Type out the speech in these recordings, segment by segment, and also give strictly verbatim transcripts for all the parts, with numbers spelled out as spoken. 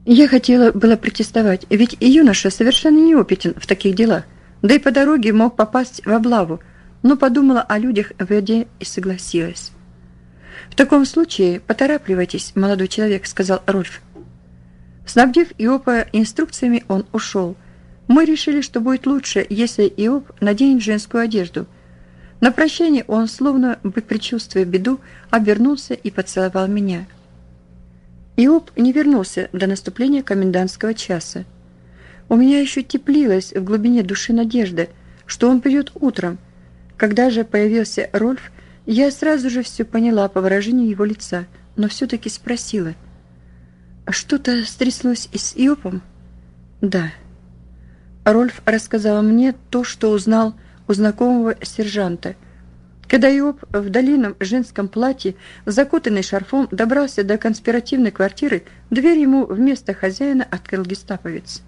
Я хотела было протестовать, ведь и юноша совершенно неопытен в таких делах, да и по дороге мог попасть в облаву, но подумала о людях в воде и согласилась. «В таком случае поторапливайтесь, молодой человек», — сказал Рольф. Снабдив Иопа инструкциями, он ушел. Мы решили, что будет лучше, если Иоп наденет женскую одежду. На прощание он, словно бы предчувствуя беду, обернулся и поцеловал меня. Иоп не вернулся до наступления комендантского часа. У меня еще теплилась в глубине души надежда, что он придет утром. Когда же появился Рольф, я сразу же все поняла по выражению его лица, но все-таки спросила: «Что-то стряслось и с Иопом?» «Да». Рольф рассказал мне то, что узнал у знакомого сержанта. Когда Иоп в длинном женском платье, закутанный шарфом, добрался до конспиративной квартиры, дверь ему вместо хозяина открыл гестаповец.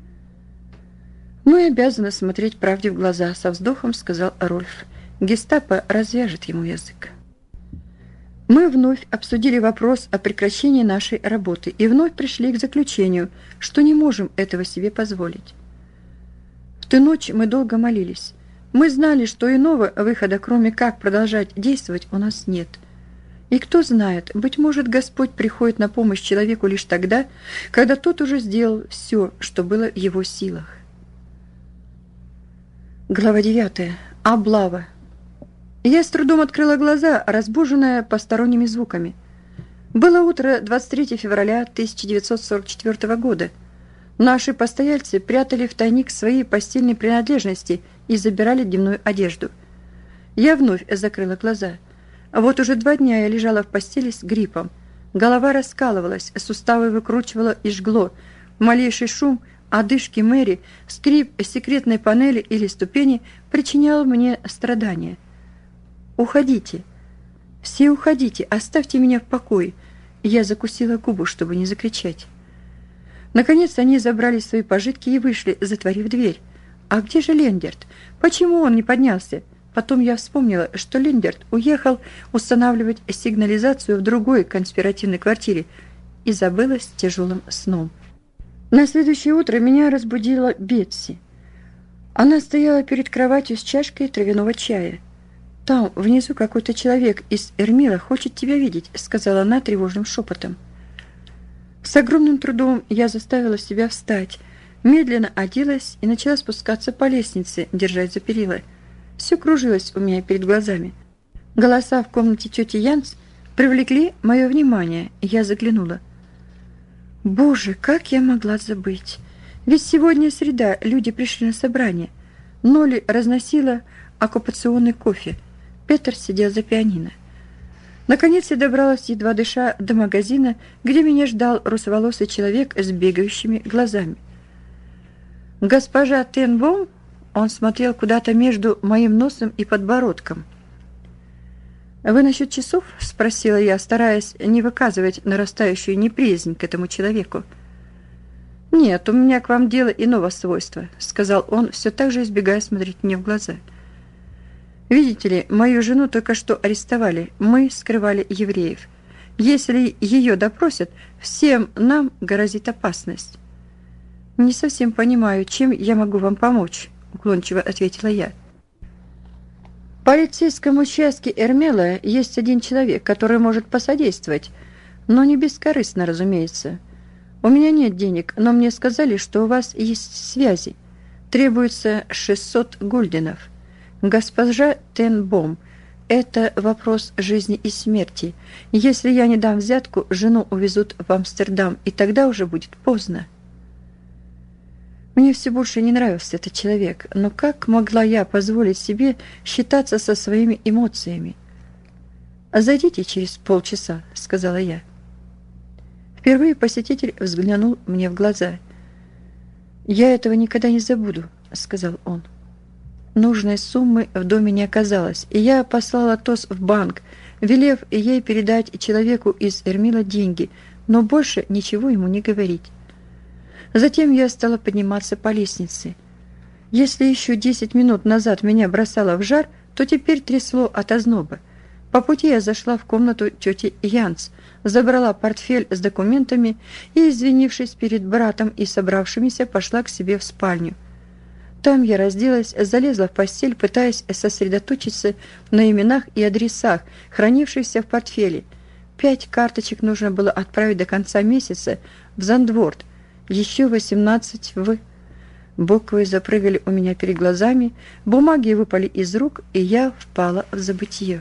«Мы обязаны смотреть правде в глаза», — со вздохом сказал Рольф. «Гестапо развяжет ему язык». Мы вновь обсудили вопрос о прекращении нашей работы и вновь пришли к заключению, что не можем этого себе позволить. В ту ночь мы долго молились. Мы знали, что иного выхода, кроме как продолжать действовать, у нас нет. И кто знает, быть может, Господь приходит на помощь человеку лишь тогда, когда тот уже сделал все, что было в его силах. Глава девятая. Облава. Я с трудом открыла глаза, разбуженная посторонними звуками. Было утро двадцать третьего февраля тысяча девятьсот сорок четвёртого года. Наши постояльцы прятали в тайник свои постельные принадлежности и забирали дневную одежду. Я вновь закрыла глаза. Вот уже два дня я лежала в постели с гриппом. Голова раскалывалась, суставы выкручивало и жгло. Малейший шум, одышки Мэри, скрип секретной панели или ступени причинял мне страдания. «Уходите! Все уходите! Оставьте меня в покое!» Я закусила губу, чтобы не закричать. Наконец они забрали свои пожитки и вышли, затворив дверь. А где же Лендерт? Почему он не поднялся? Потом я вспомнила, что Лендерт уехал устанавливать сигнализацию в другой конспиративной квартире и забылась тяжелым сном. На следующее утро меня разбудила Бетси. Она стояла перед кроватью с чашкой травяного чая. «Там, внизу, какой-то человек из Эрмила хочет тебя видеть», — сказала она тревожным шепотом. С огромным трудом я заставила себя встать, медленно оделась и начала спускаться по лестнице, держась за перила. Все кружилось у меня перед глазами. Голоса в комнате тети Янс привлекли мое внимание, и я заглянула. Боже, как я могла забыть! Ведь сегодня среда, люди пришли на собрание. Нолли разносила оккупационный кофе. Петер сидел за пианино. Наконец я добралась, едва дыша, до магазина, где меня ждал русоволосый человек с бегающими глазами. «Госпожа Тенбом?» Он смотрел куда-то между моим носом и подбородком. «Вы насчет часов?» — спросила я, стараясь не выказывать нарастающую неприязнь к этому человеку. «Нет, у меня к вам дело иного свойства», — сказал он, все так же избегая смотреть мне в глаза. «Видите ли, мою жену только что арестовали, мы скрывали евреев. Если ее допросят, всем нам грозит опасность». «Не совсем понимаю, чем я могу вам помочь», — уклончиво ответила я. «В полицейском участке Эрмела есть один человек, который может посодействовать, но не бескорыстно, разумеется. У меня нет денег, но мне сказали, что у вас есть связи. Требуется шестьсот гульденов. Госпожа Тенбом, это вопрос жизни и смерти. Если я не дам взятку, жену увезут в Амстердам, и тогда уже будет поздно». Мне все больше не нравился этот человек, но как могла я позволить себе считаться со своими эмоциями? «Зайдите через полчаса», — сказала я. Впервые посетитель взглянул мне в глаза. «Я этого никогда не забуду», — сказал он. Нужной суммы в доме не оказалось, и я послала Тос в банк, велев ей передать человеку из Эрмила деньги, но больше ничего ему не говорить. Затем я стала подниматься по лестнице. Если еще десять минут назад меня бросало в жар, то теперь трясло от озноба. По пути я зашла в комнату тети Янц, забрала портфель с документами и, извинившись перед братом и собравшимися, пошла к себе в спальню. Там я разделась, залезла в постель, пытаясь сосредоточиться на именах и адресах, хранившихся в портфеле. Пять карточек нужно было отправить до конца месяца в Зандворт, еще восемнадцать в... Буквы запрыгали у меня перед глазами, бумаги выпали из рук, и я впала в забытье.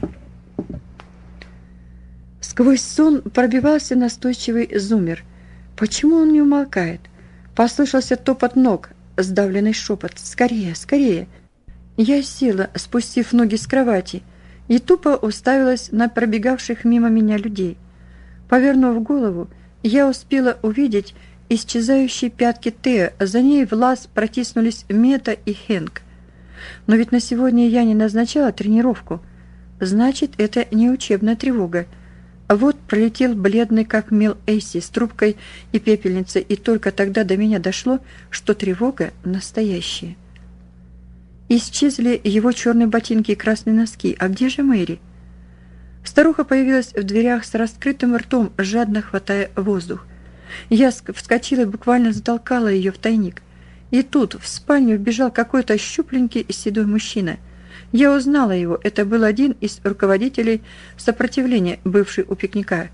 Сквозь сон пробивался настойчивый зумер. Почему он не умолкает? Послышался топот ног, сдавленный шепот. «Скорее, скорее!» Я села, спустив ноги с кровати, и тупо уставилась на пробегавших мимо меня людей. Повернув голову, я успела увидеть исчезающие пятки Тео, за ней в лаз протиснулись Мета и Хэнк. Но ведь на сегодня я не назначала тренировку. Значит, это не учебная тревога. Вот пролетел бледный как мел Эйси с трубкой и пепельницей, и только тогда до меня дошло, что тревога настоящая. Исчезли его черные ботинки и красные носки. А где же Мэри? Старуха появилась в дверях с раскрытым ртом, жадно хватая воздух. Я вскочила и буквально затолкала ее в тайник. И тут в спальню вбежал какой-то щупленький и седой мужчина. Я узнала его. Это был один из руководителей сопротивления, бывший у пикника.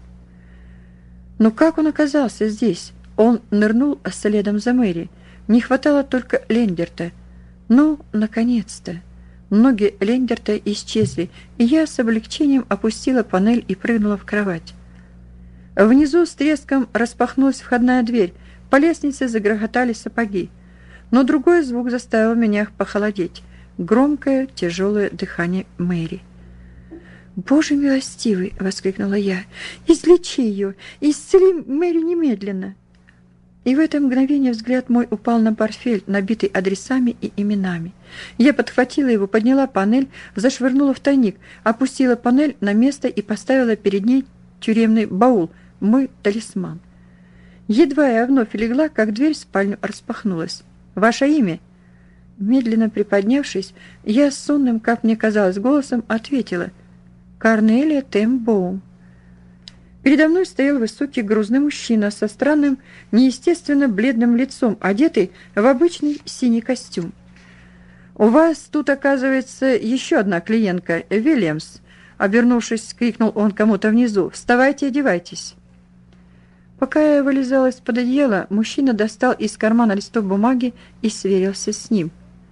Но как он оказался здесь? Он нырнул следом за Мэри. Не хватало только Лендерта. Ну, наконец-то. Ноги Лендерта исчезли, и я с облегчением опустила панель и прыгнула в кровать. Внизу с треском распахнулась входная дверь, по лестнице загрохотали сапоги. Но другой звук заставил меня похолодеть. Громкое, тяжелое дыхание Мэри. «Боже милостивый!» — воскликнула я. «Излечи ее! Исцели Мэри немедленно!» И в это мгновение взгляд мой упал на портфель, набитый адресами и именами. Я подхватила его, подняла панель, зашвырнула в тайник, опустила панель на место и поставила перед ней тюремный баул, мой талисман. Едва я вновь легла, как дверь в спальню распахнулась. «Ваше имя?» Медленно приподнявшись, я с сонным, как мне казалось, голосом ответила: «Корнелия Тембоум». Передо мной стоял высокий грузный мужчина со странным, неестественно бледным лицом, одетый в обычный синий костюм. «У вас тут, оказывается, еще одна клиентка, Вильямс», — обернувшись, крикнул он кому-то внизу. «Вставайте и одевайтесь». Пока я вылезала из-под одеяла, мужчина достал из кармана листок бумаги и сверился с ним.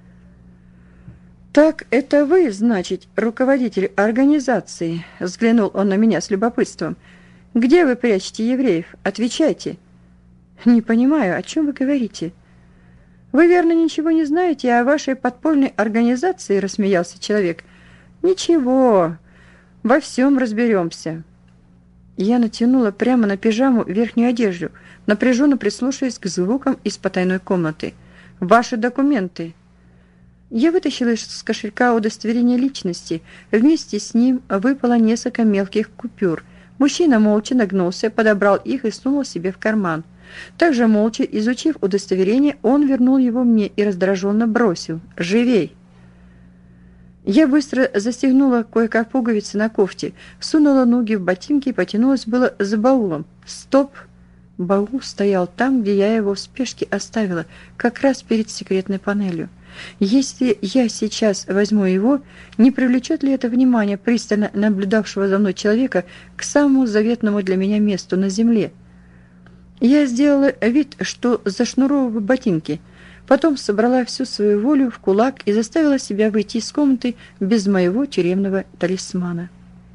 «Так это вы, значит, руководитель организации?» — взглянул он на меня с любопытством. «Где вы прячете евреев? Отвечайте». «Не понимаю, о чем вы говорите?» «Вы, верно, ничего не знаете о вашей подпольной организации?» — рассмеялся человек. «Ничего, во всем разберемся». Я натянула прямо на пижаму верхнюю одежду, напряженно прислушиваясь к звукам из потайной комнаты. «Ваши документы». Я вытащила из кошелька удостоверение личности. Вместе с ним выпало несколько мелких купюр. Мужчина молча нагнулся, подобрал их и сунул себе в карман. Также молча, изучив удостоверение, он вернул его мне и раздраженно бросил: «Живей!». Я быстро застегнула кое-как пуговицы на кофте, сунула ноги в ботинки и потянулась было за баулом. Стоп! Баул стоял там, где я его в спешке оставила, как раз перед секретной панелью. Если я сейчас возьму его, не привлечет ли это внимание пристально наблюдавшего за мной человека к самому заветному для меня месту на земле? Я сделала вид, что зашнуровываю ботинки, потом собрала всю свою волю в кулак и заставила себя выйти из комнаты без моего тюремного талисмана.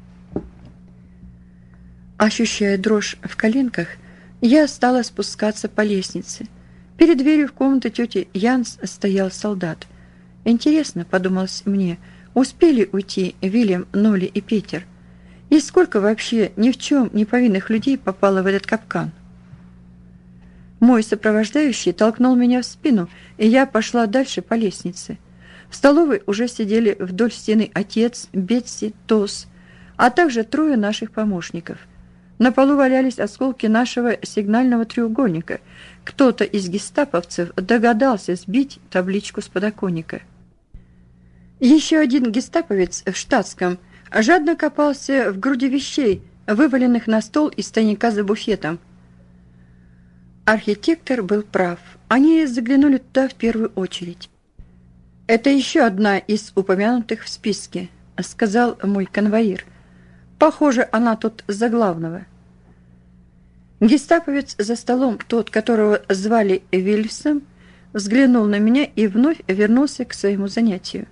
Ощущая дрожь в коленках, я стала спускаться по лестнице. Перед дверью в комнату тети Янс стоял солдат. Интересно, подумалось мне, успели уйти Вильям, Нолли и Питер? И сколько вообще ни в чем не повинных людей попало в этот капкан? Мой сопровождающий толкнул меня в спину, и я пошла дальше по лестнице. В столовой уже сидели вдоль стены отец, Бетси, Тос, а также трое наших помощников. На полу валялись осколки нашего сигнального треугольника. Кто-то из гестаповцев догадался сбить табличку с подоконника. Еще один гестаповец в штатском жадно копался в груди вещей, вываленных на стол из тайника за буфетом. Архитектор был прав. Они заглянули туда в первую очередь. «Это еще одна из упомянутых в списке», — сказал мой конвоир. «Похоже, она тут за главного». Гестаповец за столом, тот, которого звали Вильфсом, взглянул на меня и вновь вернулся к своему занятию.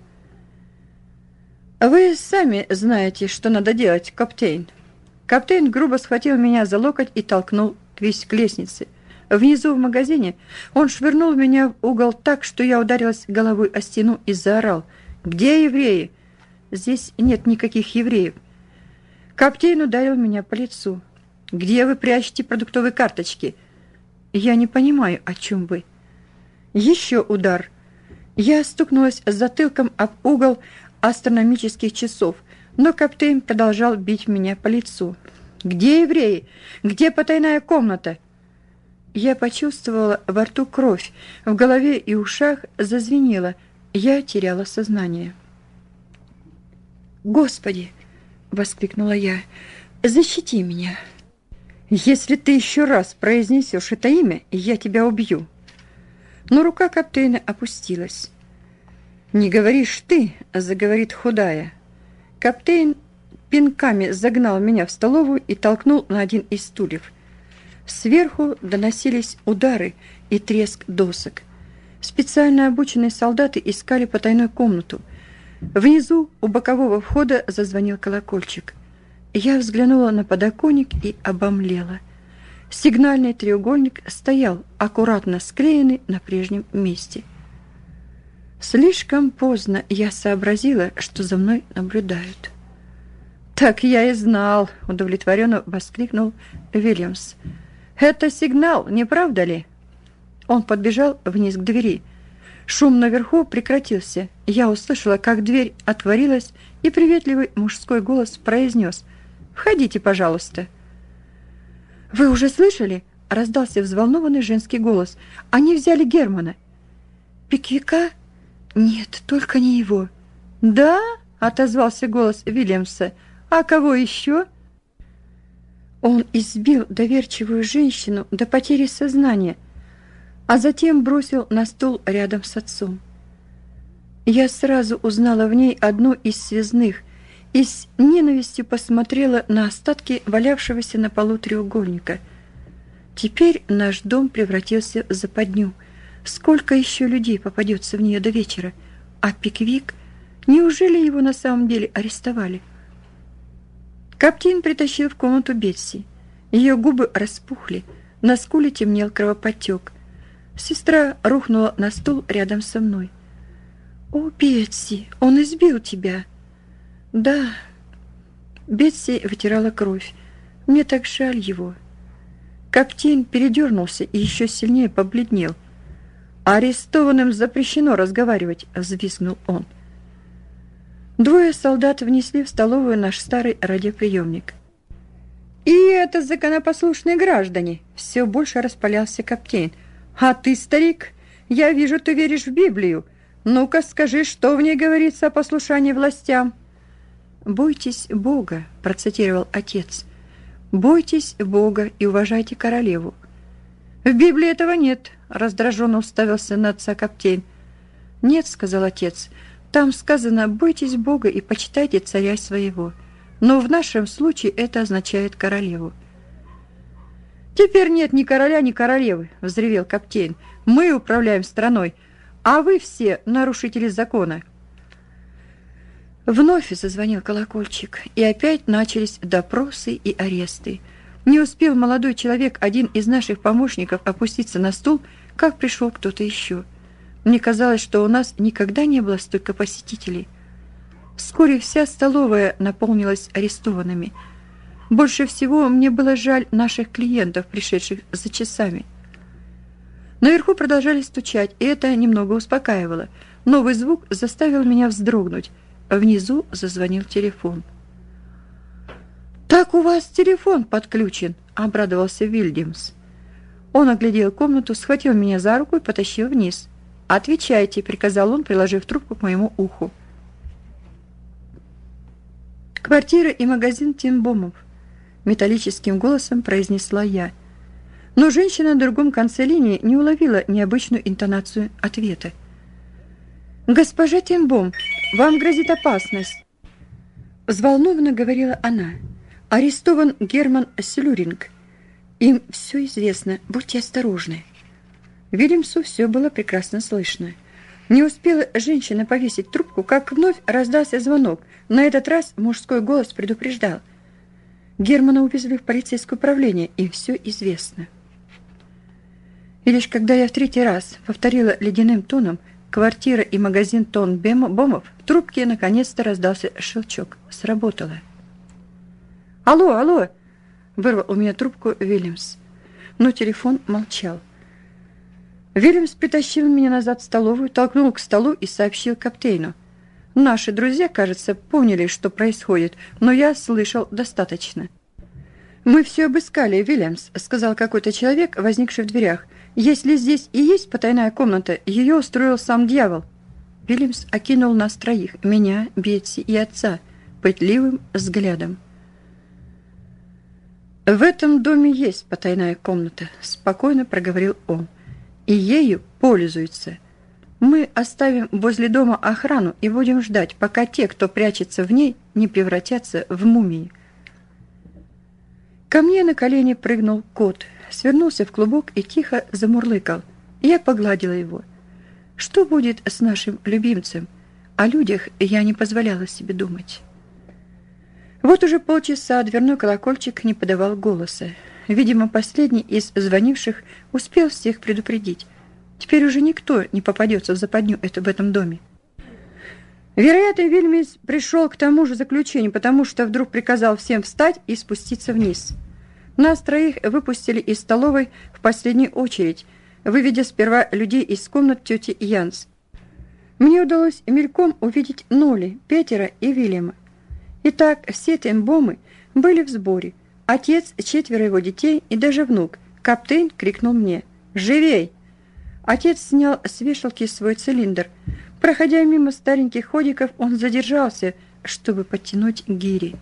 «Вы сами знаете, что надо делать, капитан». Капитан грубо схватил меня за локоть и толкнул весь к лестнице. Внизу в магазине он швырнул меня в угол так, что я ударилась головой о стену и заорал: «Где евреи? Здесь нет никаких евреев». Капитан ударил меня по лицу. «Где вы прячете продуктовые карточки?» «Я не понимаю, о чем вы». Еще удар. Я стукнулась затылком об угол астрономических часов, но капитан продолжал бить меня по лицу. «Где евреи? Где потайная комната?» Я почувствовала во рту кровь, в голове и ушах зазвенело. Я теряла сознание. «Господи!» — воскликнула я. «Защити меня!» «Если ты еще раз произнесешь это имя, я тебя убью». Но рука капитана опустилась. «Не говоришь ты, а заговорит худая». Капитан пинками загнал меня в столовую и толкнул на один из стульев. Сверху доносились удары и треск досок. Специально обученные солдаты искали потайную комнату. Внизу у бокового входа зазвонил колокольчик. Я взглянула на подоконник и обомлела. Сигнальный треугольник стоял, аккуратно склеенный на прежнем месте. Слишком поздно я сообразила, что за мной наблюдают. «Так я и знал!» — удовлетворенно воскликнул Вильямс. «Это сигнал, не правда ли?» Он подбежал вниз к двери. Шум наверху прекратился. Я услышала, как дверь отворилась, и приветливый мужской голос произнес: «Входите, пожалуйста». «Вы уже слышали?» — раздался взволнованный женский голос. «Они взяли Германа». «Пиквика? Нет, только не его». «Да?» — отозвался голос Вильямса. «А кого еще?» Он избил доверчивую женщину до потери сознания, а затем бросил на стул рядом с отцом. Я сразу узнала в ней одну из связных и с ненавистью посмотрела на остатки валявшегося на полу треугольника. Теперь наш дом превратился в западню. Сколько еще людей попадется в нее до вечера? А Пиквик? Неужели его на самом деле арестовали? Капитан притащил в комнату Бетси. Ее губы распухли, на скуле темнел кровоподтек. Сестра рухнула на стул рядом со мной. «О, Бетси, он избил тебя!» «Да». Бетси вытирала кровь. «Мне так жаль его». Капитан передернулся и еще сильнее побледнел. «Арестованным запрещено разговаривать», — взвизгнул он. Двое солдат внесли в столовую наш старый радиоприемник. «И это законопослушные граждане!» — все больше распалялся капитан. «А ты, старик, я вижу, ты веришь в Библию. Ну-ка скажи, что в ней говорится о послушании властям?» «Бойтесь Бога», — процитировал отец. «Бойтесь Бога и уважайте королеву». «В Библии этого нет», — раздраженно уставился на отца капитан. «Нет», — сказал отец, — «там сказано: бойтесь Бога и почитайте царя своего. Но в нашем случае это означает королеву». «Теперь нет ни короля, ни королевы», — взревел капитан. «Мы управляем страной, а вы все нарушители закона». Вновь зазвонил колокольчик, и опять начались допросы и аресты. Не успел молодой человек, один из наших помощников, опуститься на стул, как пришел кто-то еще. Мне казалось, что у нас никогда не было столько посетителей. Вскоре вся столовая наполнилась арестованными. Больше всего мне было жаль наших клиентов, пришедших за часами. Наверху продолжали стучать, и это немного успокаивало. Новый звук заставил меня вздрогнуть. Внизу зазвонил телефон. «Так у вас телефон подключен», — обрадовался Вильямс. Он оглядел комнату, схватил меня за руку и потащил вниз. «Отвечайте», — приказал он, приложив трубку к моему уху. «Квартира и магазин Тенбомов», – металлическим голосом произнесла я. Но женщина на другом конце линии не уловила необычную интонацию ответа. «Госпожа Тенбом, вам грозит опасность», – взволнованно говорила она. «Арестован Герман Слюринг. Им все известно, будьте осторожны». Вильямсу все было прекрасно слышно. Не успела женщина повесить трубку, как вновь раздался звонок. На этот раз мужской голос предупреждал. Германа увезли в полицейское управление, им все известно. И лишь когда я в третий раз повторила ледяным тоном «квартира и магазин Тенбомов», в трубке наконец-то раздался щелчок. Сработало. «Алло, алло!» – вырвал у меня трубку Вильямс. Но телефон молчал. Вильямс притащил меня назад в столовую, толкнул к столу и сообщил капитану. Наши друзья, кажется, поняли, что происходит, но я слышал достаточно. «Мы все обыскали, Вильямс», – сказал какой-то человек, возникший в дверях. «Если здесь и есть потайная комната, ее устроил сам дьявол». Вильямс окинул нас троих, меня, Бетси и отца, пытливым взглядом. «В этом доме есть потайная комната», – спокойно проговорил он. «И ею пользуются. Мы оставим возле дома охрану и будем ждать, пока те, кто прячется в ней, не превратятся в мумии». Ко мне на колени прыгнул кот, свернулся в клубок и тихо замурлыкал. Я погладила его. Что будет с нашим любимцем? О людях я не позволяла себе думать. Вот уже полчаса дверной колокольчик не подавал голоса. Видимо, последний из звонивших успел всех предупредить. Теперь уже никто не попадется в западню это в этом доме. Вероятно, Вильямс пришел к тому же заключению, потому что вдруг приказал всем встать и спуститься вниз. Нас троих выпустили из столовой в последнюю очередь, выведя сперва людей из комнат тети Янс. Мне удалось мельком увидеть Ноли, Петера и Вильяма. Итак, все Тенбомы были в сборе. Отец, четверо его детей и даже внук. Капитан крикнул мне: «Живей!» Отец снял с вешалки свой цилиндр. Проходя мимо стареньких ходиков, он задержался, чтобы подтянуть гири.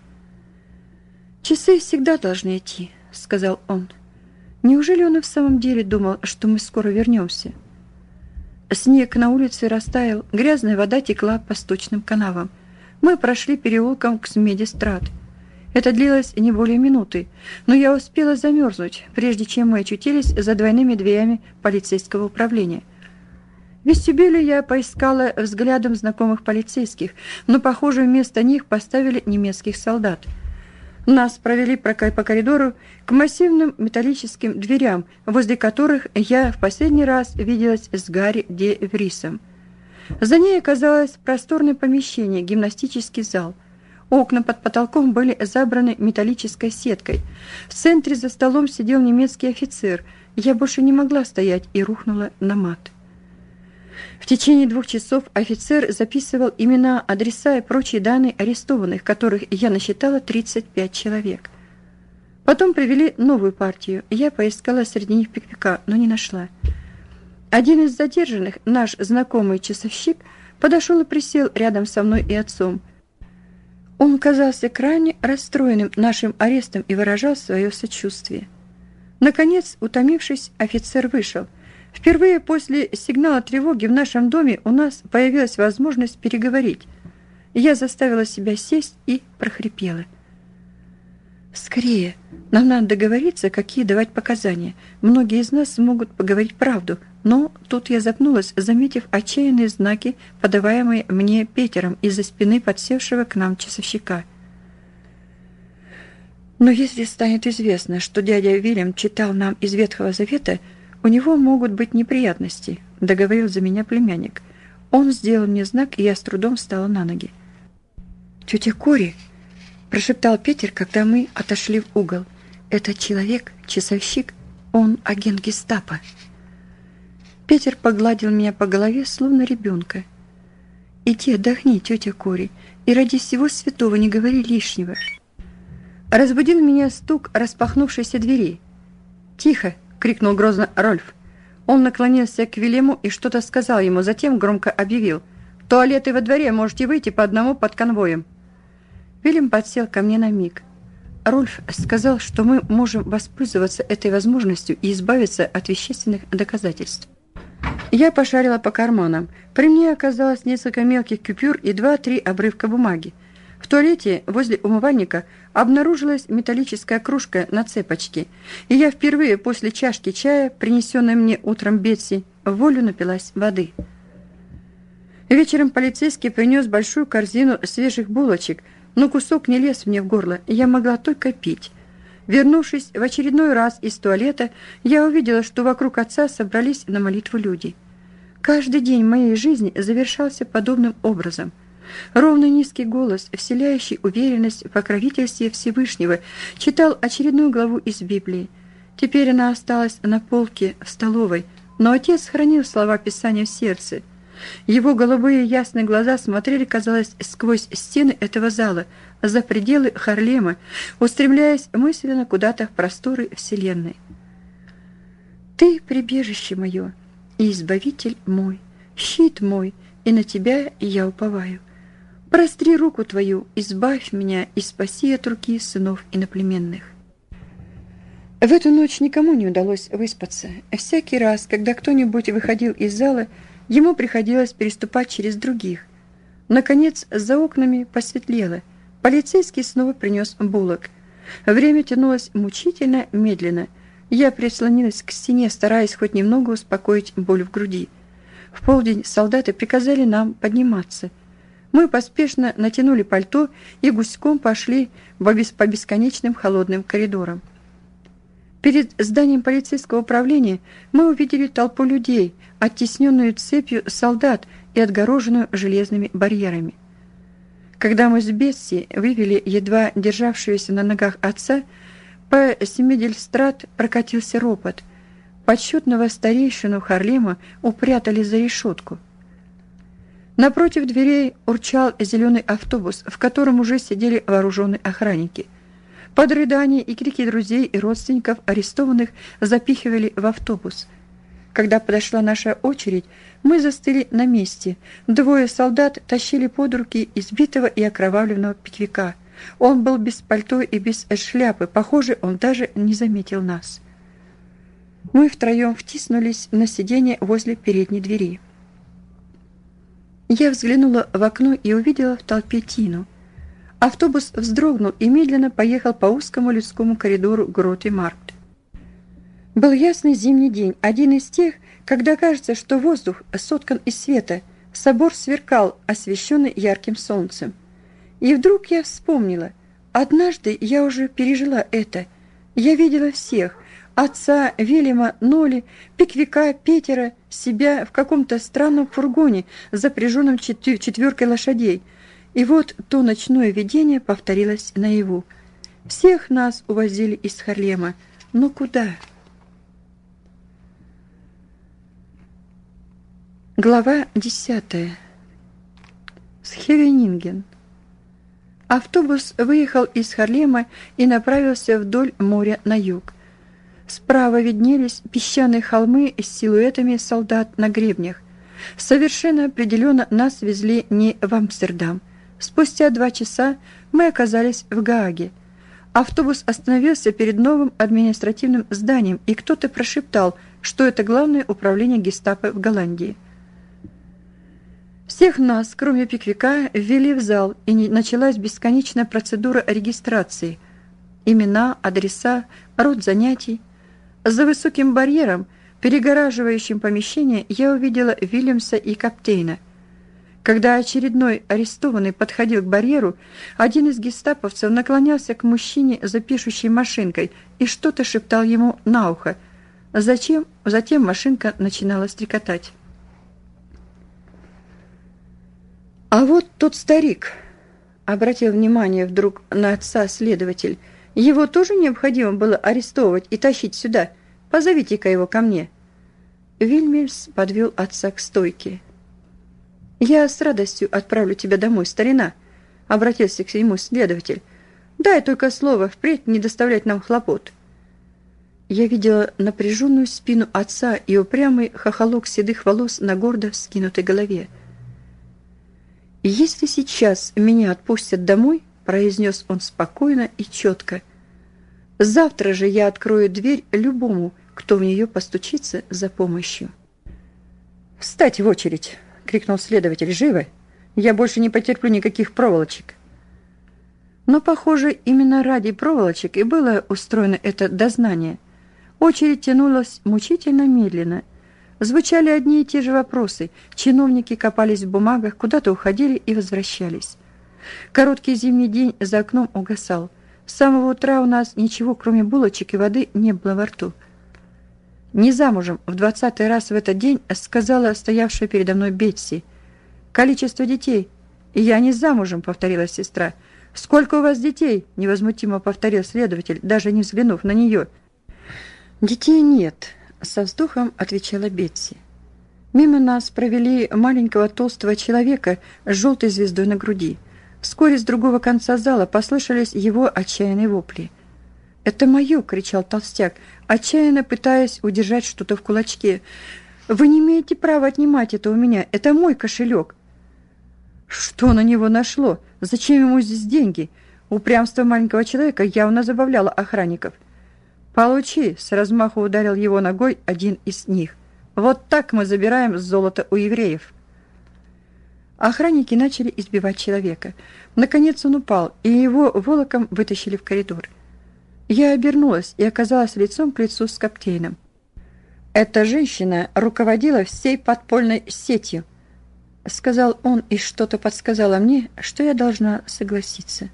«Часы всегда должны идти», — сказал он. Неужели он и в самом деле думал, что мы скоро вернемся? Снег на улице растаял, грязная вода текла по сточным канавам. Мы прошли переулком к Смедистрат. Это длилось не более минуты, но я успела замерзнуть, прежде чем мы очутились за двойными дверями полицейского управления. В вестибюле я поискала взглядом знакомых полицейских, но, похоже, вместо них поставили немецких солдат. Нас провели по коридору к массивным металлическим дверям, возле которых я в последний раз виделась с Гарри де Врисом. За ней оказалось просторное помещение, гимнастический зал. Окна под потолком были забраны металлической сеткой. В центре за столом сидел немецкий офицер. Я больше не могла стоять и рухнула на мат. В течение двух часов офицер записывал имена, адреса и прочие данные арестованных, которых я насчитала тридцать пять человек. Потом привели новую партию. Я поискала среди них пикпика, но не нашла. Один из задержанных, наш знакомый часовщик, подошел и присел рядом со мной и отцом. Он казался крайне расстроенным нашим арестом и выражал свое сочувствие. Наконец, утомившись, офицер вышел. Впервые после сигнала тревоги в нашем доме у нас появилась возможность переговорить. Я заставила себя сесть и прохрипела: «Скорее, нам надо договориться, какие давать показания. Многие из нас смогут поговорить правду». Но тут я запнулась, заметив отчаянные знаки, подаваемые мне Петером из-за спины подсевшего к нам часовщика. «Но если станет известно, что дядя Вильям читал нам из Ветхого Завета, у него могут быть неприятности», — договорил за меня племянник. Он сделал мне знак, и я с трудом встала на ноги. «Тетя Кори», — прошептал Петер, когда мы отошли в угол, — «этот человек, часовщик, он агент гестапо». Петер погладил меня по голове, словно ребенка. «Иди отдохни, тетя Кори, и ради всего святого не говори лишнего». Разбудил меня стук распахнувшейся двери. «Тихо!» — крикнул грозно Рольф. Он наклонился к Вильяму и что-то сказал ему, затем громко объявил: «В туалеты во дворе можете выйти по одному под конвоем». Вильям подсел ко мне на миг. Рольф сказал, что мы можем воспользоваться этой возможностью и избавиться от вещественных доказательств. Я пошарила по карманам. При мне оказалось несколько мелких купюр и два-три обрывка бумаги. В туалете возле умывальника обнаружилась металлическая кружка на цепочке, и я впервые после чашки чая, принесенной мне утром Бетси, в волю напилась воды. Вечером полицейский принес большую корзину свежих булочек, но кусок не лез мне в горло, и я могла только пить. Вернувшись в очередной раз из туалета, я увидела, что вокруг отца собрались на молитву люди. Каждый день моей жизни завершался подобным образом. Ровный низкий голос, вселяющий уверенность в покровительстве Всевышнего, читал очередную главу из Библии. Теперь она осталась на полке в столовой, но отец хранил слова Писания в сердце. Его голубые ясные глаза смотрели, казалось, сквозь стены этого зала, за пределы Харлема, устремляясь мысленно куда-то в просторы вселенной. «Ты — прибежище мое, и избавитель мой, щит мой, и на тебя я уповаю. Простри руку твою, избавь меня и спаси от руки сынов иноплеменных». В эту ночь никому не удалось выспаться. Всякий раз, когда кто-нибудь выходил из зала, ему приходилось переступать через других. Наконец, за окнами посветлело. Полицейский снова принес булок. Время тянулось мучительно медленно. Я прислонилась к стене, стараясь хоть немного успокоить боль в груди. В полдень солдаты приказали нам подниматься. Мы поспешно натянули пальто и гуськом пошли по бесконечным холодным коридорам. Перед зданием полицейского управления мы увидели толпу людей, оттесненную цепью солдат и отгороженную железными барьерами. Когда мы с Бетси вывели едва державшегося на ногах отца, по Семидельстрат прокатился ропот. Почетного старейшину Харлема упрятали за решетку. Напротив дверей урчал зеленый автобус, в котором уже сидели вооруженные охранники. Под рыдания и крики друзей и родственников арестованных запихивали в автобус. Когда подошла наша очередь, мы застыли на месте. Двое солдат тащили под руки избитого и окровавленного Пиквика. Он был без пальто и без шляпы. Похоже, он даже не заметил нас. Мы втроем втиснулись на сиденье возле передней двери. Я взглянула в окно и увидела в толпе Тину. Автобус вздрогнул и медленно поехал по узкому людскому коридору Гроте-Маркт. Был ясный зимний день, один из тех, когда кажется, что воздух соткан из света. Собор сверкал, освещенный ярким солнцем. И вдруг я вспомнила. Однажды я уже пережила это. Я видела всех. Отца, Вильяма, Ноли, Пиквика, Петера, себя в каком-то странном фургоне, запряженном четвер- четверкой лошадей. И вот то ночное видение повторилось наяву. Всех нас увозили из Харлема. Но куда? Глава десятая. Схевенинген. Автобус выехал из Харлема и направился вдоль моря на юг. Справа виднелись песчаные холмы с силуэтами солдат на гребнях. Совершенно определенно нас везли не в Амстердам. Спустя два часа мы оказались в Гааге. Автобус остановился перед новым административным зданием, и кто-то прошептал, что это главное управление гестапо в Голландии. Всех нас, кроме Пиквика, ввели в зал, и началась бесконечная процедура регистрации. Имена, адреса, род занятий. За высоким барьером, перегораживающим помещение, я увидела Вильямса и Каптейна. Когда очередной арестованный подходил к барьеру, один из гестаповцев наклонялся к мужчине за пишущей машинкой и что-то шептал ему на ухо. Зачем? Затем машинка начинала стрекотать. «А вот тот старик», — обратил внимание вдруг на отца следователь, — «его тоже необходимо было арестовывать и тащить сюда. Позовите-ка его ко мне». Вильмельс подвел отца к стойке. «Я с радостью отправлю тебя домой, старина», — обратился к нему следователь. «Дай только слово впредь не доставлять нам хлопот». Я видела напряженную спину отца и упрямый хохолок седых волос на гордо вскинутой голове. «Если сейчас меня отпустят домой, — произнес он спокойно и четко. «Завтра же я открою дверь любому, кто в нее постучится за помощью». «Встать в очередь!» — крикнул следователь. «Живо! Я больше не потерплю никаких проволочек». Но, похоже, именно ради проволочек и было устроено это дознание. Очередь тянулась мучительно медленно. Звучали одни и те же вопросы. Чиновники копались в бумагах, куда-то уходили и возвращались. Короткий зимний день за окном угасал. С самого утра у нас ничего, кроме булочек и воды, не было во рту. «Не замужем», — в двадцатый раз в этот день сказала стоявшая передо мной Бетси. «Количество детей». «Я не замужем», — повторила сестра. «Сколько у вас детей?» — невозмутимо повторил следователь, даже не взглянув на нее. «Детей нет», — со вздохом отвечала Бетси. Мимо нас провели маленького толстого человека с желтой звездой на груди. Вскоре с другого конца зала послышались его отчаянные вопли. «Это мое!» — кричал толстяк, отчаянно пытаясь удержать что-то в кулачке. «Вы не имеете права отнимать это у меня! Это мой кошелек!» Что на него нашло? Зачем ему здесь деньги? Упрямство маленького человека явно забавляло охранников. «Получи!» — с размаху ударил его ногой один из них. «Вот так мы забираем золото у евреев!» Охранники начали избивать человека. Наконец он упал, и его волоком вытащили в коридор. Я обернулась и оказалась лицом к лицу с Каптейном. «Эта женщина руководила всей подпольной сетью», — сказал он, и что-то подсказало мне, что я должна согласиться.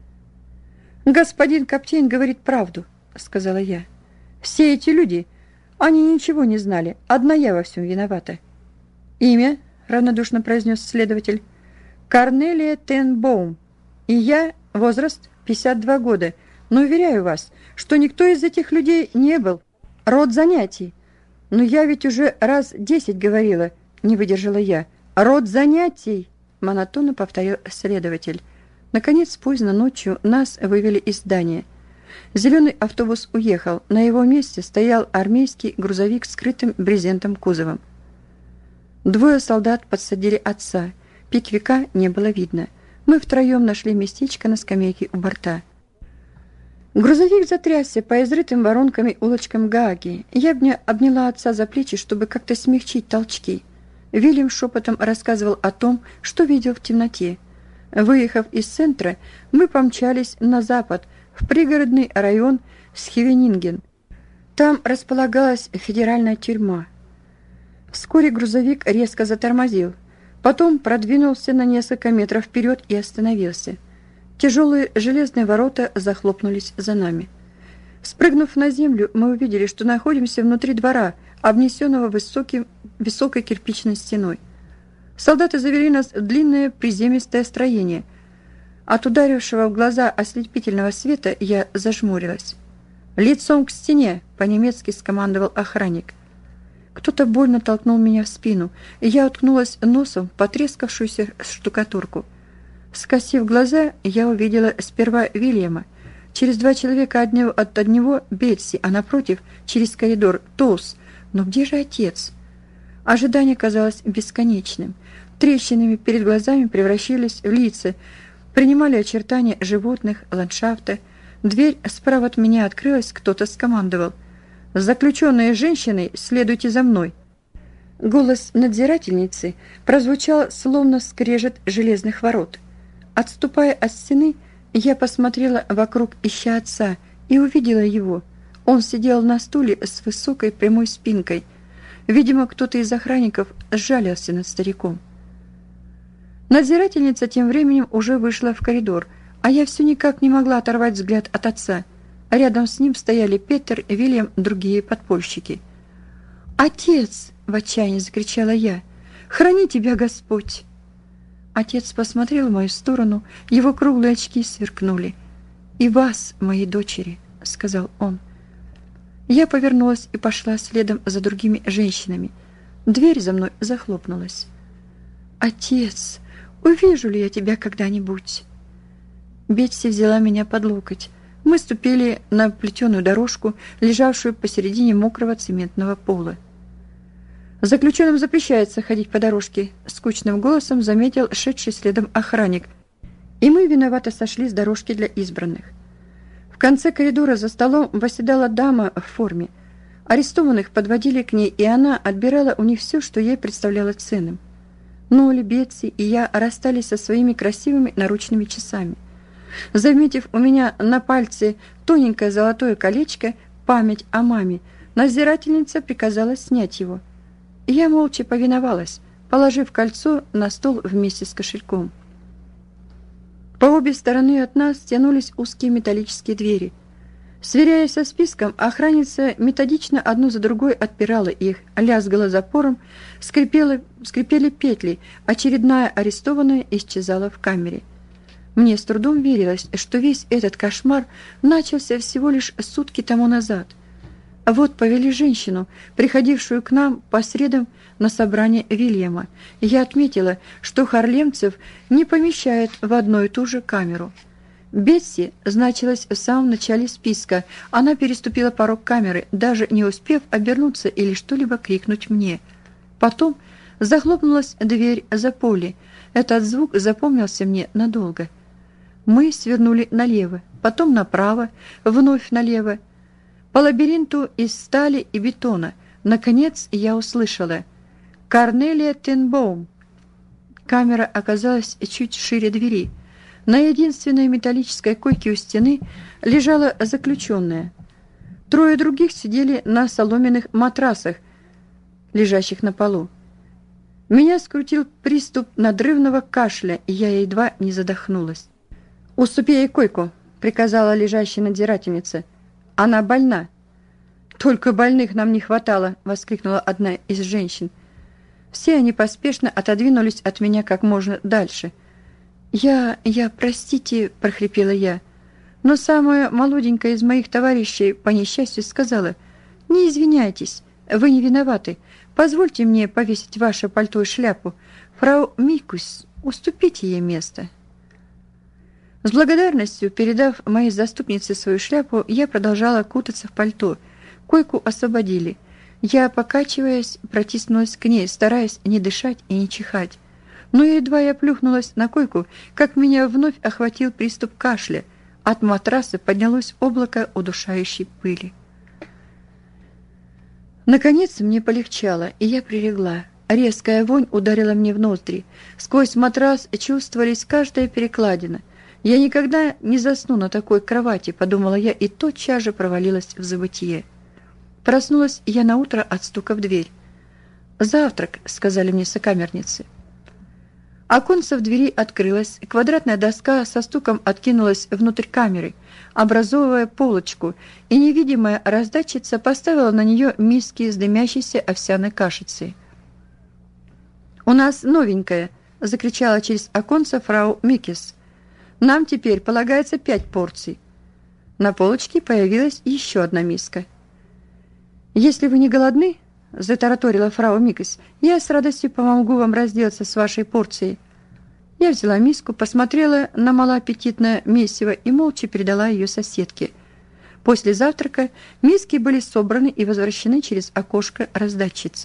«Господин Каптейн говорит правду», — сказала я. «Все эти люди, они ничего не знали, одна я во всем виновата». «Имя?» — равнодушно произнес следователь. «Корнелия Тенбоум. И я, возраст пятьдесят два года, но уверяю вас, что никто из этих людей не был. Род занятий. Но я ведь уже раз десять говорила», — не выдержала я. «Род занятий», — монотонно повторил следователь. Наконец, поздно ночью нас вывели из здания. Зеленый автобус уехал. На его месте стоял армейский грузовик с скрытым брезентом кузовом. Двое солдат подсадили отца. Пиквика не было видно. Мы втроем нашли местечко на скамейке у борта. Грузовик затрясся по изрытым воронками улочкам Гааги. Я обняла отца за плечи, чтобы как-то смягчить толчки. Вильям шепотом рассказывал о том, что видел в темноте. Выехав из центра, мы помчались на запад, в пригородный район Схевенинген. Там располагалась федеральная тюрьма. Вскоре грузовик резко затормозил, потом продвинулся на несколько метров вперед и остановился. Тяжелые железные ворота захлопнулись за нами. Спрыгнув на землю, мы увидели, что находимся внутри двора, обнесенного высоким, высокой кирпичной стеной. Солдаты завели нас в длинное приземистое строение. От ударившего в глаза ослепительного света я зажмурилась. «Лицом к стене!» — по-немецки скомандовал охранник. Кто-то больно толкнул меня в спину, и я уткнулась носом в потрескавшуюся штукатурку. Скосив глаза, я увидела сперва Вильяма. Через два человека от него, от одного Бетси, а напротив, через коридор, Толс. Но где же отец? Ожидание казалось бесконечным. Трещинами перед глазами превращались в лица, принимали очертания животных, ландшафта. Дверь справа от меня открылась, кто-то скомандовал. «Заключенные женщины, следуйте за мной». Голос надзирательницы прозвучал, словно скрежет железных ворот. Отступая от стены, я посмотрела вокруг, ища отца, и увидела его. Он сидел на стуле с высокой прямой спинкой. Видимо, кто-то из охранников сжалился над стариком. Надзирательница тем временем уже вышла в коридор, а я все никак не могла оторвать взгляд от отца. Рядом с ним стояли Петер, Вильям, другие подпольщики. «Отец!» — в отчаянии закричала я. «Храни тебя Господь!» Отец посмотрел в мою сторону, его круглые очки сверкнули. «И вас, мои дочери!» — сказал он. Я повернулась и пошла следом за другими женщинами. Дверь за мной захлопнулась. «Отец, увижу ли я тебя когда-нибудь?» Бетси взяла меня под локоть. Мы ступили на плетеную дорожку, лежавшую посередине мокрого цементного пола. «Заключенным запрещается ходить по дорожке», — скучным голосом заметил шедший следом охранник. и мы виновато сошли с дорожки для избранных. В конце коридора за столом восседала дама в форме. Арестованных подводили к ней, и она отбирала у них все, что ей представлялось ценным. Ноли, Бетси и я расстались со своими красивыми наручными часами. Заметив у меня на пальце тоненькое золотое колечко «Память о маме», надзирательница приказала снять его. Я молча повиновалась, положив кольцо на стол вместе с кошельком. По обе стороны от нас тянулись узкие металлические двери. Сверяясь со списком, охранница методично одну за другой отпирала их, лязгала запором, скрипела, скрипели петли, очередная арестованная исчезала в камере. Мне с трудом верилось, что весь этот кошмар начался всего лишь сутки тому назад. А вот повели женщину, приходившую к нам по средам на собрание Вильяма, и я отметила, что харлемцев не помещают в одну и ту же камеру. Бетси значилась в самом начале списка. Она переступила порог камеры, даже не успев обернуться или что-либо крикнуть мне. Потом захлопнулась дверь за Полли. Этот звук запомнился мне надолго. Мы свернули налево, потом направо, вновь налево, по лабиринту из стали и бетона. Наконец я услышала «Корнелия Тенбоум». Камера оказалась чуть шире двери. На единственной металлической койке у стены лежала заключенная. Трое других сидели на соломенных матрасах, лежащих на полу. Меня скрутил приступ надрывного кашля, и я едва не задохнулась. «Уступи ей койку», — приказала лежащая надзирательница. «Она больна». «Только больных нам не хватало», — воскликнула одна из женщин. Все они поспешно отодвинулись от меня как можно дальше. «Я... я... простите», — прохрипела я. Но самая молоденькая из моих товарищей, по несчастью, сказала: «Не извиняйтесь, вы не виноваты. Позвольте мне повесить ваше пальто и шляпу. Фрау Микус, уступите ей место». С благодарностью, передав моей заступнице свою шляпу, я продолжала кутаться в пальто. Койку освободили. Я, покачиваясь, протиснулась к ней, стараясь не дышать и не чихать. Но едва я плюхнулась на койку, как меня вновь охватил приступ кашля. От матраса поднялось облако удушающей пыли. Наконец мне полегчало, и я прилегла. Резкая вонь ударила мне в ноздри. Сквозь матрас чувствовались каждая перекладина. «Я никогда не засну на такой кровати», — подумала я, и тотчас же провалилась в забытье. Проснулась я наутро от стука в дверь. «Завтрак», — сказали мне сокамерницы. Оконце в двери открылось, квадратная доска со стуком откинулась внутрь камеры, образовывая полочку, и невидимая раздатчица поставила на нее миски с дымящейся овсяной кашицей. «У нас новенькая», — закричала через оконце фрау Микис. «Нам теперь полагается пять порций». На полочке появилась еще одна миска. «Если вы не голодны, — затараторила фрау Микис, — я с радостью помогу вам разделаться с вашей порцией». Я взяла миску, посмотрела на малоаппетитное месиво и молча передала ее соседке. После завтрака миски были собраны и возвращены через окошко раздатчицы.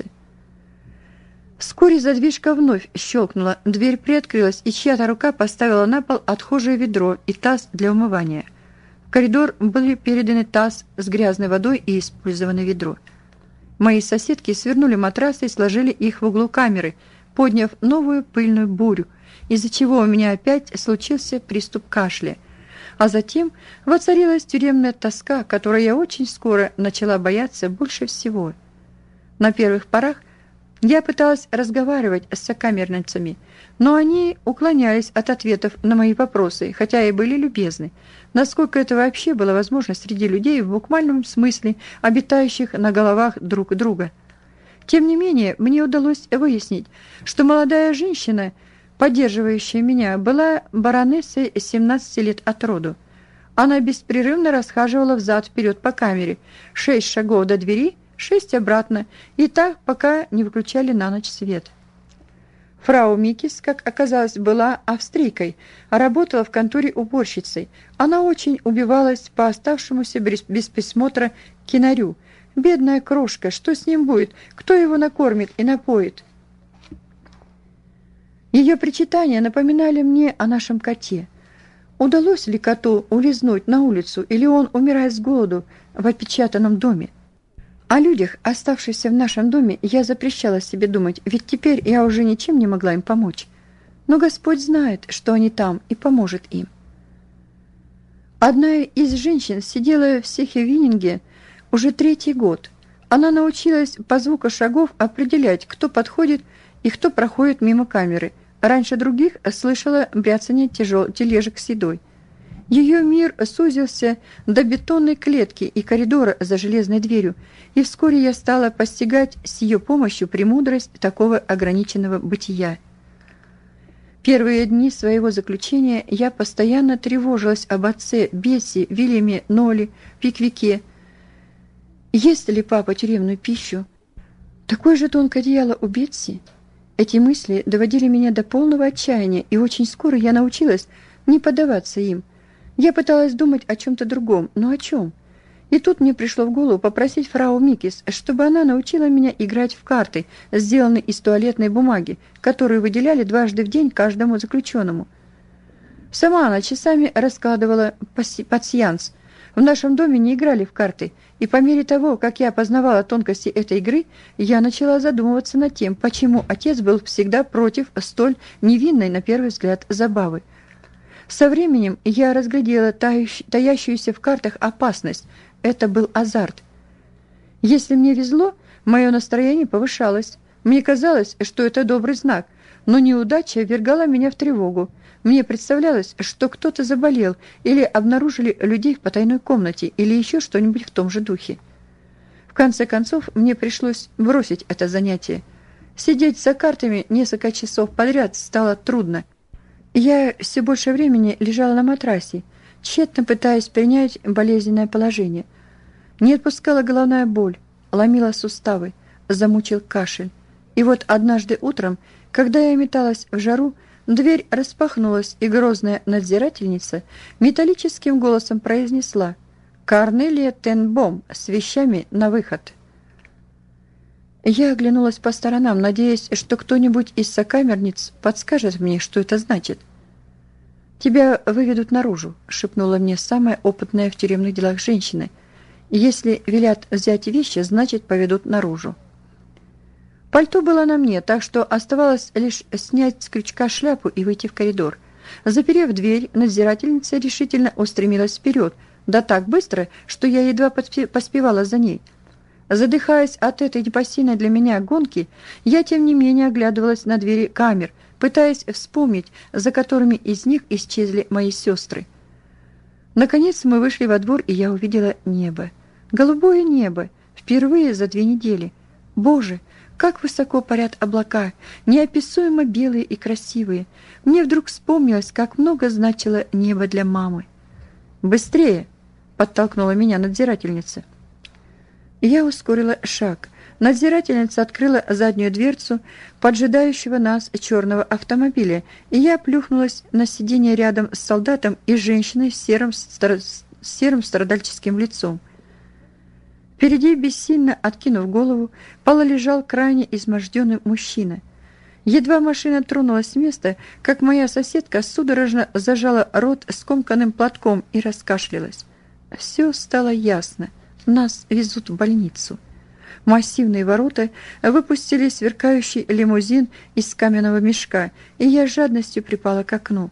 Вскоре задвижка вновь щелкнула, дверь приоткрылась, и чья-то рука поставила на пол отхожее ведро и таз для умывания. В коридор были переданы таз с грязной водой и использованное ведро. Мои соседки свернули матрасы и сложили их в углу камеры, подняв новую пыльную бурю, из-за чего у меня опять случился приступ кашля. А затем воцарилась тюремная тоска, которой я очень скоро начала бояться больше всего. На первых порах я пыталась разговаривать с сокамерницами, но они уклонялись от ответов на мои вопросы, хотя и были любезны, насколько это вообще было возможно среди людей в буквальном смысле, обитающих на головах друг друга. Тем не менее, мне удалось выяснить, что молодая женщина, поддерживающая меня, была баронессой семнадцати лет от роду. Она беспрерывно расхаживала взад-вперед по камере, шесть шагов до двери, шесть обратно, и так, пока не выключали на ночь свет. Фрау Микис, как оказалось, была австрийкой, а работала в конторе уборщицей. Она очень убивалась по оставшемуся без присмотра кинарю. Бедная крошка, что с ним будет? Кто его накормит и напоит? Ее причитания напоминали мне о нашем коте. Удалось ли коту улизнуть на улицу, или он умирает с голоду в опечатанном доме? О людях, оставшихся в нашем доме, я запрещала себе думать, ведь теперь я уже ничем не могла им помочь. Но Господь знает, что они там, и поможет им. Одна из женщин сидела в Сехевининге уже третий год. Она научилась по звуку шагов определять, кто подходит и кто проходит мимо камеры. Раньше других слышала бряцание тяжел тележек с едой. Ее мир сузился до бетонной клетки и коридора за железной дверью, и вскоре я стала постигать с ее помощью премудрость такого ограниченного бытия. Первые дни своего заключения я постоянно тревожилась об отце, Бесси, Вильяме, Ноле, Пиквике. Ест ли папа тюремную пищу? Такое же тонкое одеяло у Бетси? Эти мысли доводили меня до полного отчаяния, и очень скоро я научилась не поддаваться им. Я пыталась думать о чем-то другом, но о чем? И тут мне пришло в голову попросить фрау Микис, чтобы она научила меня играть в карты, сделанные из туалетной бумаги, которую выделяли дважды в день каждому заключенному. Сама она часами раскладывала пасьянс. В нашем доме не играли в карты, и по мере того, как я познавала тонкости этой игры, я начала задумываться над тем, почему отец был всегда против столь невинной, на первый взгляд, забавы. Со временем я разглядела таящуюся в картах опасность. Это был азарт. Если мне везло, мое настроение повышалось. Мне казалось, что это добрый знак, но неудача ввергала меня в тревогу. Мне представлялось, что кто-то заболел или обнаружили людей в потайной комнате или еще что-нибудь в том же духе. В конце концов, мне пришлось бросить это занятие. Сидеть за картами несколько часов подряд стало трудно. Я все больше времени лежала на матрасе, тщетно пытаясь принять болезненное положение. Не отпускала головная боль, ломила суставы, замучил кашель. И вот однажды утром, когда я металась в жару, дверь распахнулась, и грозная надзирательница металлическим голосом произнесла: «Корнелия Тенбом с вещами на выход». Я оглянулась по сторонам, надеясь, что кто-нибудь из сокамерниц подскажет мне, что это значит. «Тебя выведут наружу», — шепнула мне самая опытная в тюремных делах женщина. «Если велят взять вещи, значит, поведут наружу». Пальто было на мне, так что оставалось лишь снять с крючка шляпу и выйти в коридор. Заперев дверь, надзирательница решительно устремилась вперед, да так быстро, что я едва поспевала за ней. Задыхаясь от этой непосильной для меня гонки, я тем не менее оглядывалась на двери камер, пытаясь вспомнить, за которыми из них исчезли мои сестры. Наконец мы вышли во двор, и я увидела небо. Голубое небо, впервые за две недели. Боже, как высоко парят облака, неописуемо белые и красивые. Мне вдруг вспомнилось, как много значило небо для мамы. «Быстрее!» — подтолкнула меня надзирательница. Я ускорила шаг. Надзирательница открыла заднюю дверцу поджидающего нас черного автомобиля, и я плюхнулась на сиденье рядом с солдатом и женщиной с серым, стар... с серым страдальческим лицом. Впереди, бессильно откинув голову, полулежал крайне изможденный мужчина. Едва машина тронулась с места, как моя соседка судорожно зажала рот скомканным платком и раскашлялась. Все стало ясно. Нас везут в больницу. Массивные ворота выпустили сверкающий лимузин из каменного мешка, и я с жадностью припала к окну.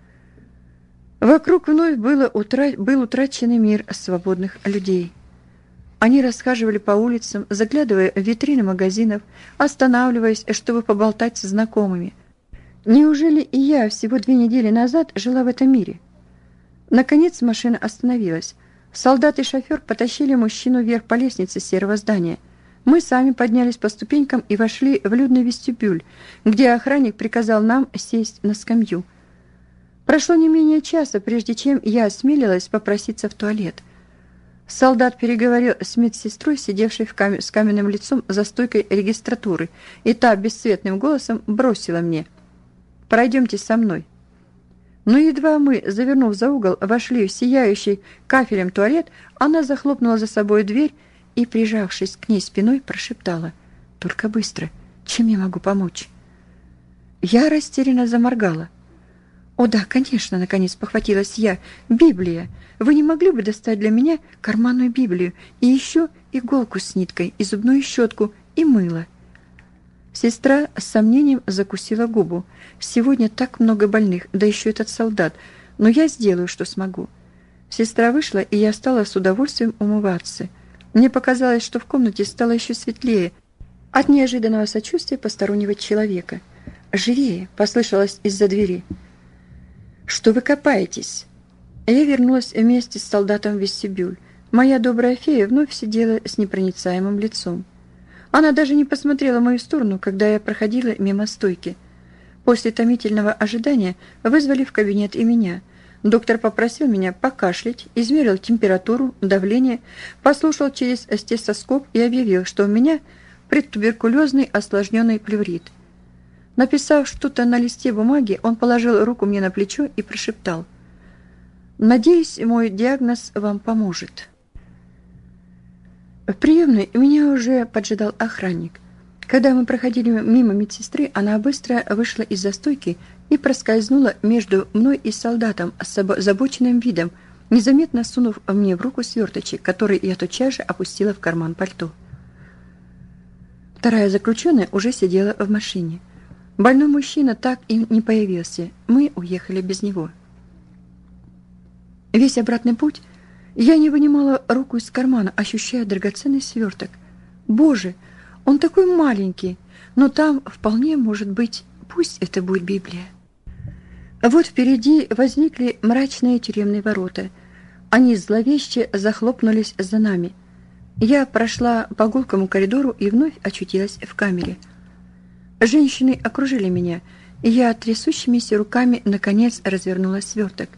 Вокруг вновь было утра... был утраченный мир свободных людей. Они расхаживали по улицам, заглядывая в витрины магазинов, останавливаясь, чтобы поболтать со знакомыми. Неужели и я всего две недели назад жила в этом мире? Наконец машина остановилась. Солдат и шофер потащили мужчину вверх по лестнице серого здания. Мы сами поднялись по ступенькам и вошли в людный вестибюль, где охранник приказал нам сесть на скамью. Прошло не менее часа, прежде чем я осмелилась попроситься в туалет. Солдат переговорил с медсестрой, сидевшей в кам... с каменным лицом за стойкой регистратуры, и та бесцветным голосом бросила мне: «Пройдемте со мной». Но едва мы, завернув за угол, вошли в сияющий кафелем туалет, она захлопнула за собой дверь и, прижавшись к ней спиной, прошептала: «Только быстро, чем я могу помочь?» Я растерянно заморгала. «О да, конечно», — наконец похватилась я. «Библия. Вы не могли бы достать для меня карманную Библию и еще иголку с ниткой, и зубную щетку, и мыло?» Сестра с сомнением закусила губу. «Сегодня так много больных, да еще этот солдат. Но я сделаю, что смогу». Сестра вышла, и я стала с удовольствием умываться. Мне показалось, что в комнате стало еще светлее от неожиданного сочувствия постороннего человека. «Живее!» — послышалось из-за двери. «Что вы копаетесь?» Я вернулась вместе с солдатом в вестибюль. Моя добрая фея вновь сидела с непроницаемым лицом. Она даже не посмотрела в мою сторону, когда я проходила мимо стойки. После томительного ожидания вызвали в кабинет и меня. Доктор попросил меня покашлять, измерил температуру, давление, послушал через стетоскоп и объявил, что у меня предтуберкулезный осложненный плеврит. Написав что-то на листе бумаги, он положил руку мне на плечо и прошептал: «Надеюсь, мой диагноз вам поможет». В приемной меня уже поджидал охранник. Когда мы проходили мимо медсестры, она быстро вышла из-за стойки и проскользнула между мной и солдатом с озабоченным видом, незаметно сунув мне в руку сверточек, который я тотчас же опустила в карман пальто. Вторая заключенная уже сидела в машине. Больной мужчина так и не появился. Мы уехали без него. Весь обратный путь я не вынимала руку из кармана, ощущая драгоценный сверток. Боже, он такой маленький, но там вполне может быть, пусть это будет Библия. Вот впереди возникли мрачные тюремные ворота. Они зловеще захлопнулись за нами. Я прошла по гулкому коридору и вновь очутилась в камере. Женщины окружили меня, и я трясущимися руками наконец развернула сверток.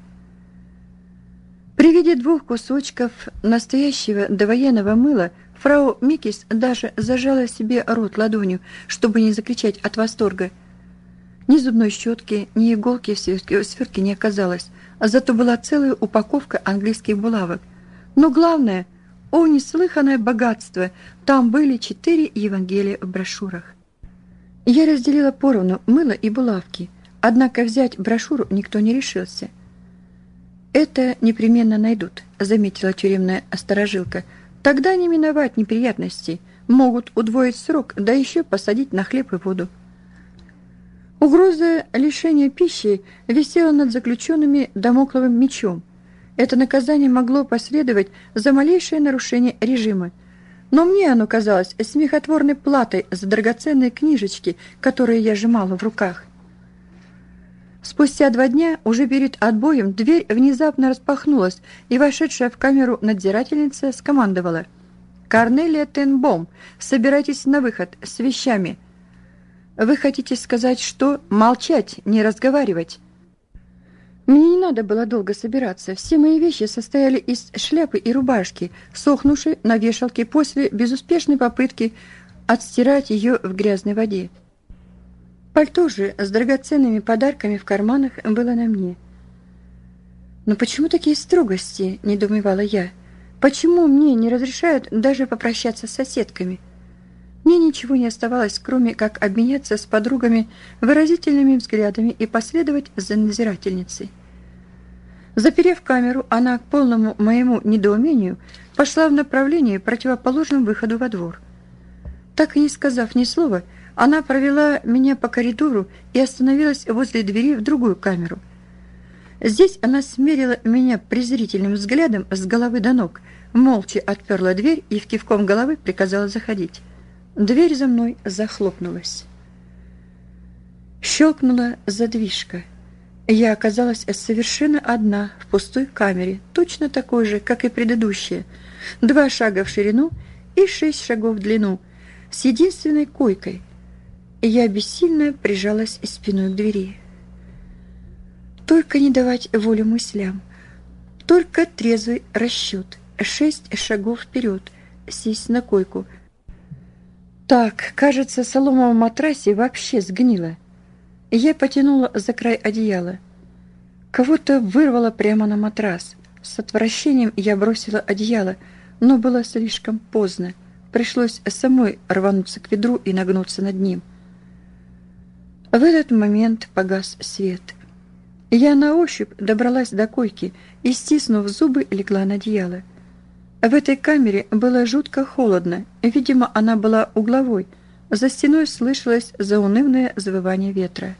При виде двух кусочков настоящего довоенного мыла фрау Микис даже зажала себе рот ладонью, чтобы не закричать от восторга. Ни зубной щетки, ни иголки в свертке, в свертке не оказалось, а зато была целая упаковка английских булавок. Но главное, о неслыханное богатство, там были четыре Евангелия в брошюрах. Я разделила поровну мыло и булавки, однако взять брошюру никто не решился. «Это непременно найдут», — заметила тюремная сторожилка. «Тогда не миновать неприятностей. Могут удвоить срок, да еще посадить на хлеб и воду». Угроза лишения пищи висела над заключенными дамокловым мечом. Это наказание могло последовать за малейшее нарушение режима. Но мне оно казалось смехотворной платой за драгоценные книжечки, которые я сжимала в руках. Спустя два дня, уже перед отбоем, дверь внезапно распахнулась, и вошедшая в камеру надзирательница скомандовала: «Корнелия Тенбом, собирайтесь на выход с вещами». «Вы хотите сказать, что молчать, не разговаривать?» Мне не надо было долго собираться. Все мои вещи состояли из шляпы и рубашки, сохнувшей на вешалке после безуспешной попытки отстирать ее в грязной воде. Пальто же с драгоценными подарками в карманах было на мне. «Но почему такие строгости?» – недоумевала я. «Почему мне не разрешают даже попрощаться с соседками?» Мне ничего не оставалось, кроме как обменяться с подругами выразительными взглядами и последовать за надзирательницей. Заперев камеру, она, к полному моему недоумению, пошла в направлении, противоположном выходу во двор. Так и не сказав ни слова, она провела меня по коридору и остановилась возле двери в другую камеру. Здесь она смерила меня презрительным взглядом с головы до ног, молча отперла дверь и в кивком головы приказала заходить. Дверь за мной захлопнулась. Щелкнула задвижка. Я оказалась совершенно одна в пустой камере, точно такой же, как и предыдущая. Два шага в ширину и шесть шагов в длину, с единственной койкой. Я бессильно прижалась спиной к двери. Только не давать волю мыслям, только трезвый расчет, шесть шагов вперед, сесть на койку. Так, кажется, солома в матрасе вообще сгнила. Я потянула за край одеяла. Кого-то вырвало прямо на матрас. С отвращением я бросила одеяло, но было слишком поздно. Пришлось самой рвануться к ведру и нагнуться над ним. В этот момент погас свет. Я на ощупь добралась до койки и, стиснув зубы, легла на одеяло. В этой камере было жутко холодно, видимо, она была угловой, за стеной слышалось заунывное завывание ветра.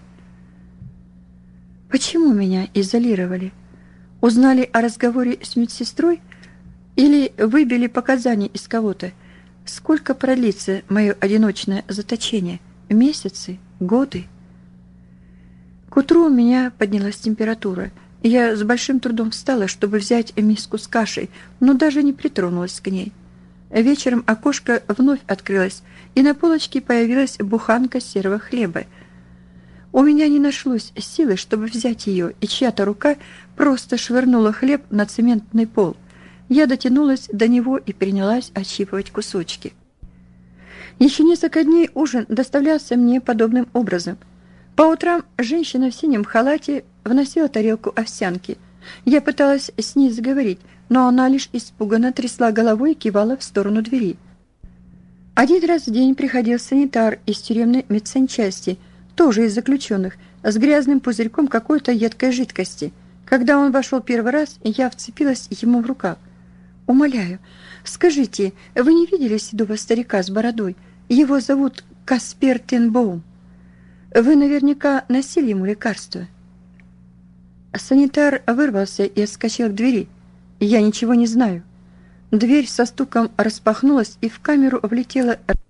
Почему меня изолировали? Узнали о разговоре с медсестрой или выбили показания из кого-то? Сколько продлится мое одиночное заточение? Месяцы? Годы? К утру у меня поднялась температура. Я с большим трудом встала, чтобы взять миску с кашей, но даже не притронулась к ней. Вечером окошко вновь открылось, и на полочке появилась буханка серого хлеба. У меня не нашлось силы, чтобы взять ее, и чья-то рука просто швырнула хлеб на цементный пол. Я дотянулась до него и принялась отщипывать кусочки. Еще несколько дней ужин доставлялся мне подобным образом. По утрам женщина в синем халате вносила тарелку овсянки. Я пыталась с ней заговорить, но она лишь испуганно трясла головой и кивала в сторону двери. Один раз в день приходил санитар из тюремной медсанчасти, тоже из заключенных, с грязным пузырьком какой-то едкой жидкости. Когда он вошел первый раз, я вцепилась ему в рукав. «Умоляю, скажите, вы не видели седого старика с бородой? Его зовут Каспер Тенбоум. Вы наверняка носили ему лекарство». Санитар вырвался и отскочил к двери. «Я ничего не знаю». Дверь со стуком распахнулась, и в камеру влетела